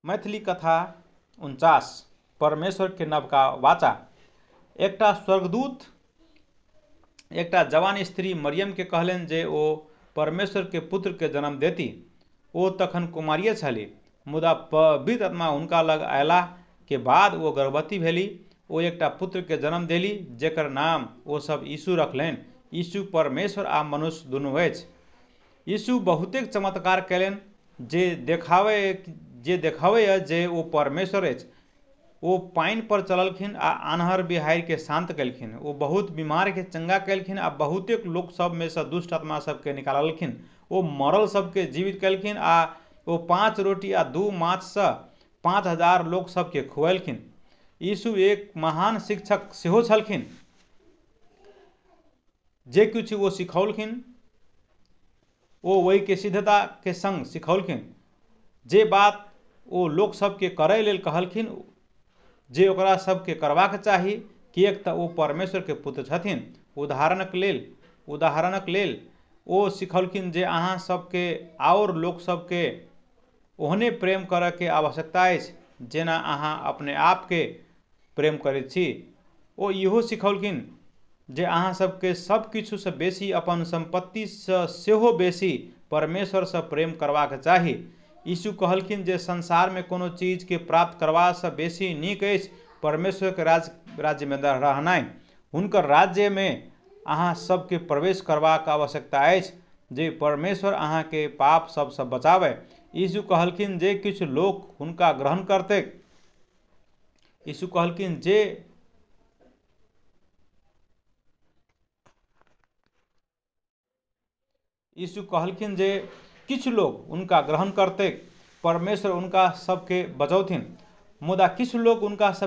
मैथिली कथा 49 परमेश्वर के नवका वाचा। एकटा स्वर्गदूत एकटा जवान स्त्री मरियम के कहलनि जे ओ परमेश्वर के पुत्र के जन्म देती। ओ तखन कुमारिये छली, मुदा पवित्र आत्मा हुनका लग अयलाह के बाद ओ गर्भवती भेली। ओ एकटा पुत्र के जन्म देली, जेकर नाम ओ सब यीशु रखलनि। यीशु परमेश्वर आ मनुष्य दुनू अछि। यीशु बहुतेक चमत्कार कयलनि जे देखाबैए जे ओ परमेश्वर अछि। ओ पानि पर चललखिन आ आन्हर बिहारि के शांत केलखिन। ओ बहुत बीमार के चंगा केलखिन आ बहुतेक लोक सब में से दुष्ट आत्मा सबके निकाललखिन। ओ मरल सबके जीवित केलखिन आ ओ 5 रोटी आ 2 माछ से 5,000 लोक सबके खुएलखिन। यीशु एक महान शिक्षक सेहो छलखिन। जे किछु ओ सिखौलखिन ओ ओहि के सिद्धता के संग सिखौलखिन। जे बात ओ लोक सबके करय लेल कहलखिन जे ओकरा सबके करबाक चाही, किएक तऽ ओ परमेश्वर के पुत्र छथिन। उदाहरणक लेल ओ सिखौलखिन जे अहाँ सबके आओर लोक सबके ओहने प्रेम करय के आवश्यकता अछि जेना अहाँ अपने आप के प्रेम करैत छी। ओ इहो सिखौलखिन जे अहाँ सबके सब किछु से बेसी अपन संपत्ति से सेहो बेसी परमेश्वर से प्रेम करबाक चाही। यीशु कहलखिन जे संसार में कोनो चीज के प्राप्त करबा से बेसी नीक अछि परमेश्वर के राज्य में रहनाइ। हुनकर राज्य में अहाँ सबके प्रवेश करबाक आवश्यकता अछि जे परमेश्वर अहाँ के पाप सब से बचावे। यीशु कहलखिन जे किछु लोक हुनका ग्रहण करतैक। यीशु कहलखिन जे किछु लोग उनका ग्रहण करतैक, परमेश्वर उनका सबके बचौथिन। मुदा किछु लोग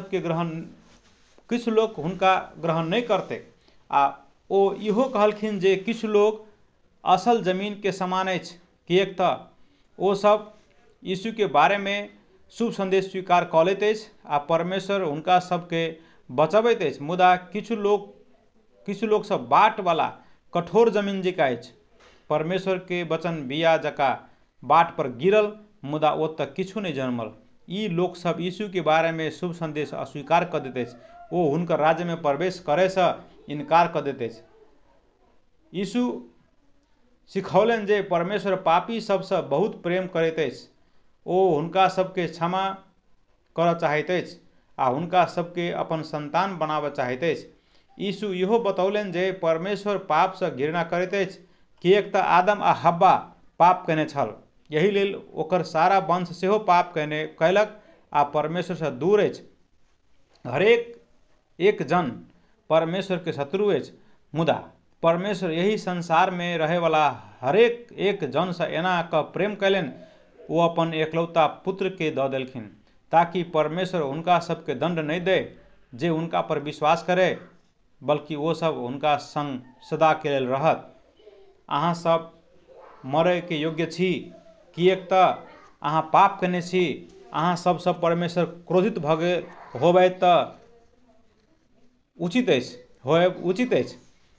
हुनका ग्रहण नहीं करतैक। आ ओ इहो कहलखिन जे किछु लोग असल जमीन के समान अछि, किएक तऽ ओ सब यीशु के बारे में शुभ संदेश स्वीकार कऽ लैत अछि आ परमेश्वर हुनका सबके बचबैत अछि। मुदा किछु लोग सब बाट वाला कठोर जमीन जकाँ अछि। परमेश्वर के वचन बिया जकाँ बाट पर गिरल, मुदा ओतऽ किछु नहीं जन्मल। ई लोक सब यीशु के बारे में शुभ संदेश अस्वीकार कऽ दैत अछि। ओ हुनकर राज्य में प्रवेश करय से इनकार कऽ दैत अछि। यीशु सिखौलनि जे परमेश्वर पापी सबसँ बहुत प्रेम करैत अछि। ओ हुनका सबके क्षमा करऽ चाहैत अछि आ हुनका सबके अपन संतान बनाबऽ चाहैत अछि। यीशु इहो बतौलनि जे परमेश्वर पाप से घृणा करैत अछि, किएक तऽ आदम आ हव्वा पाप कयने छल। यही लेल ओकर सारा वंश सेहो पाप कयलक आ परमेश्वर से दूर अछि। हरेक एक जन परमेश्वर के शत्रु अछि। मुदा परमेश्वर यही संसार में रहे वाला हरेक एक जन से एना कऽ प्रेम कयलनि, ओ अपन एकलौता पुत्र के दऽ देलखिन, ताकि परमेश्वर हुनका सबके दंड नहीं दे जे हुनका पर विश्वास करे, बल्कि वो सब हुनका संग सदा के लेल रहत। अहाँ सब मरय के योग्य छी, किएक तऽ अहाँ पाप कयने छी। अहाँ सबसँ परमेश्वर क्रोधित भऽ गेल होबय तऽ उचित अछि।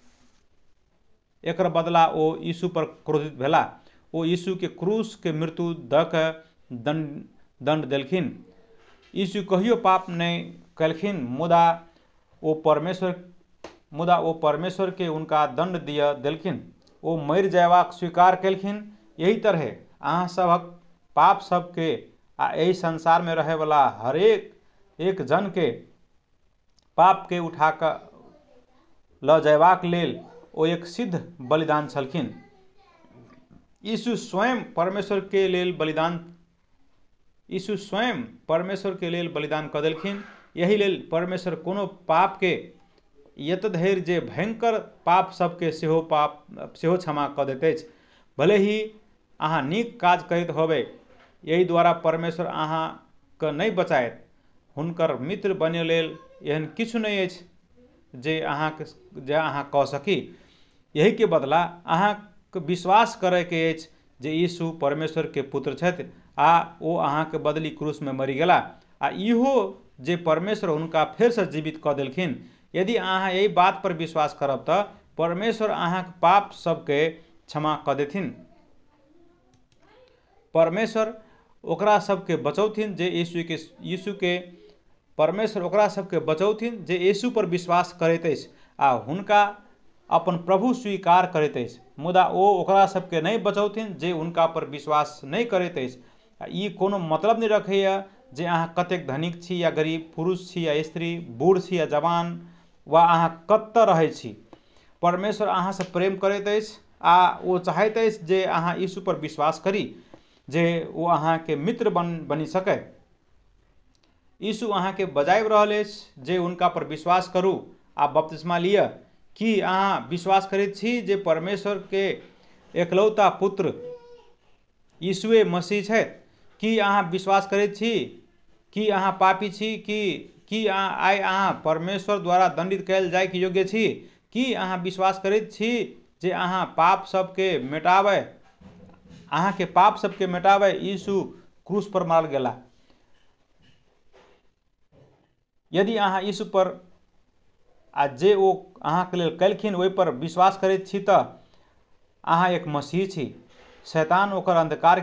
एकर बदला ओ यीशु पर क्रोधित भेला। ओ यीशु के क्रूस के मृत्यु दऽ कऽ दंड देलखिन। यीशु कहियो पाप नहीं कयलखिन, मुदा ओ परमेश्वर के हुनका दंड दिअ देलखिन। ओ मरि जयबाक स्वीकार केलखिन। यही तरह अहाँ सबक पाप सबके आ एहि संसार में रहे वाला हरेक एक जन के पाप के उठा कऽ लऽ जयबाक लेल ओ एक सिद्ध बलिदान छलखिन। यीशु स्वयं परमेश्वर के लेल बलिदान कऽ देलखिन। यही लेल परमेश्वर कोनो पाप के यतधरि जे भयंकर पाप सबके सेहो क्षमा कऽ दैत अछि, भले ही अहाँ नीक काज करैत होबै। यही द्वारा परमेश्वर अहाँ के नहीं बचायत। हुनकर मित्र बनै लेल एहन किछु नहीं अछि जे अहाँ कऽ सकी। यही के बदला अहाँ के विश्वास करय के अछि जे यीशु परमेश्वर के पुत्र छथि आ ओ अहाँ के बदली क्रूस में मरि गेला, आ इहो जे परमेश्वर हुनका फेर से जीवित कऽ देलखिन। यदि अहाँ यही बात पर विश्वास करब तऽ परमेश्वर अहाँ के पाप सबके क्षमा कऽ देथिन। परमेश्वर ओकरा सबके बचौथिन जे यीशु के परमेश्वर ओकरा सबके बचौथिन जे यीशु पर विश्वास करैत अछि आ हुनका अपन प्रभु स्वीकार करैत अछि, मुदा ओ ओकरा सबके नहीं बचौथिन जे हुनका पर विश्वास नहीं करैत अछि। ई कोनो मतलब नहीं रखैया जे अहाँ कतेक धनिक छी या गरीब, पुरुष छी या स्त्री, बूढ़ छी या जवान, वा अहाँ कतऽ रहै छी। परमेश्वर अहाँ से प्रेम करैत अछि आ ओ चाहैत अछि जे अहाँ यीशु पर विश्वास करी, जे वो अहाँ के मित्र बनी सकै। यीशु अहाँ के बजाइब रहल अछि जे हुनका पर विश्वास करू आ बपतिस्मा लिअ। कि अहाँ विश्वास करैत छी जे परमेश्वर के एकलौता पुत्र यीशुए मसीह छथि? कि अहाँ विश्वास करैत छी कि अहाँ पापी छी? कि आइ अहाँ परमेश्वर द्वारा दंडित कयल जाय के योग्य छी? कि अहाँ विश्वास करैत छी जे अहाँ पाप सबके मेटाबै, अहाँ के पाप सबके मेटाबै यीशु क्रूस पर मारल गेला? यदि अहाँ यीशु पर आ जे ओ अहाँ के लेल कलखिन ओहि पर विश्वास करैत छी तऽ अहाँ एक मसीह छी। शैतान ओकर अंधकार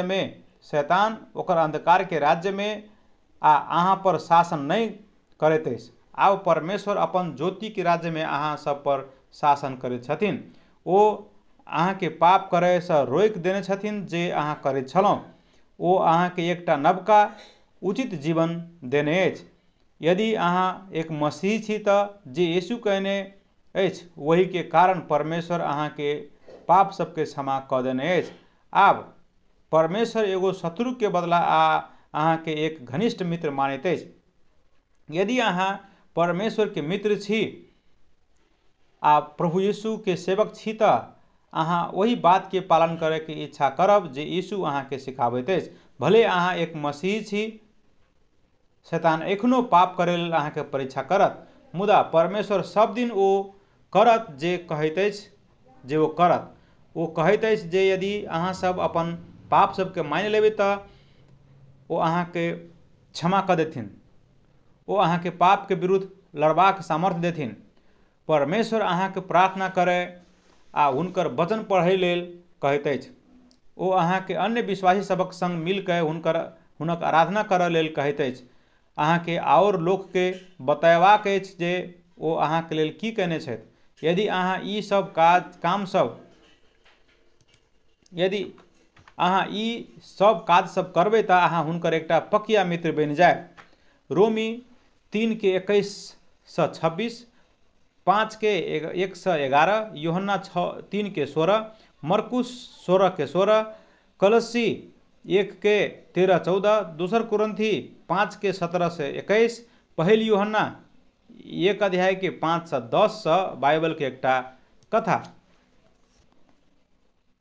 के राज्य में आ अहाँ पर शासन नहीं करैत अछि। आब परमेश्वर अपन ज्योति के राज्य में अहाँ सब पर शासन करैत छथिन। ओ अहाँ के पाप करय से रोकि देने छथिन जे अहाँ करैत छलहुँ। ओ अहाँ के एकटा नवका उचित जीवन देने अछि। यदि अहाँ एक मसीह छी तऽ जे यीशु कहने अछि वही के कारण परमेश्वर अहाँ के पाप सबके क्षमा कऽ देने अछि। आब परमेश्वर एगो शत्रु के बदला अहाँ के एक घनिष्ठ मित्र मानैत अछि। यदि अहाँ परमेश्वर के मित्र छी आ प्रभु यीशु के सेवक छी तऽ अहाँ वही बात के पालन करे के इच्छा करब जे यीशु अहाँ के सिखाबैत अछि। भले अहाँ एक मसीह छी, शैतान एखनो पाप करे लेल अहाँ के परीक्षा करत, मुदा परमेश्वर सब दिन ओ करत जे कहैत अछि जे ओ करत। ओ कहैत अछि जे यदि अहाँ सब अपन पाप सबके मानि लेबै तऽ ओ अहाँ के क्षमा कऽ देथिन, ओ अहाँ के पाप के विरुद्ध लड़बाक सामर्थ्य देथिन। परमेश्वर अहाँ के प्रार्थना करे आ हुनकर वचन पढ़ै लेल कहैत अछि। ओ अहाँ के अन्य विश्वासी सबक संग मिलकर हुनक आराधना करऽ लेल कहैत अछि। अहाँ के आओर लोक के बतयबाक अछि जे ओ अहाँ के लेल की केने छथि। यदि अहाँ ई सब काज सब करबै तऽ अहाँ हुनकर एकटा पकिया मित्र बनि जायब। रोमी 3:21-26, 5:1-11, यूहन्ना 3:16, मरकुस 16:16, कलस्सी 1:13-14, दूसर कुरिन्थी 5:17-21, पहिल यूहन्ना 1:5-10 बाइबल के एकटा कथा।